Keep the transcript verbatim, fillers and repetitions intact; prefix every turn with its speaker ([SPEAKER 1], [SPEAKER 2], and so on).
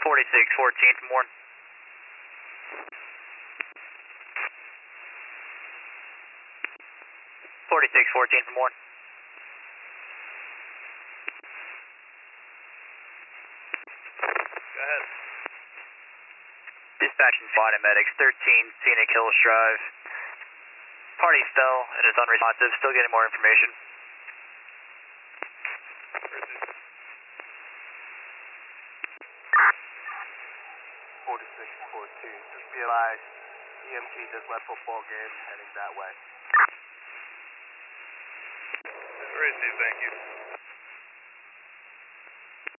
[SPEAKER 1] forty-six fourteen from Warren. forty-six fourteen from Warren.
[SPEAKER 2] Go ahead.
[SPEAKER 1] Dispatching spotted medics, thirteen Scenic Hills Drive. Party fell and is unresponsive, still getting more information.
[SPEAKER 2] forty-six fourteen, just be advised, E M T just left football game, heading that way. Received, thank you.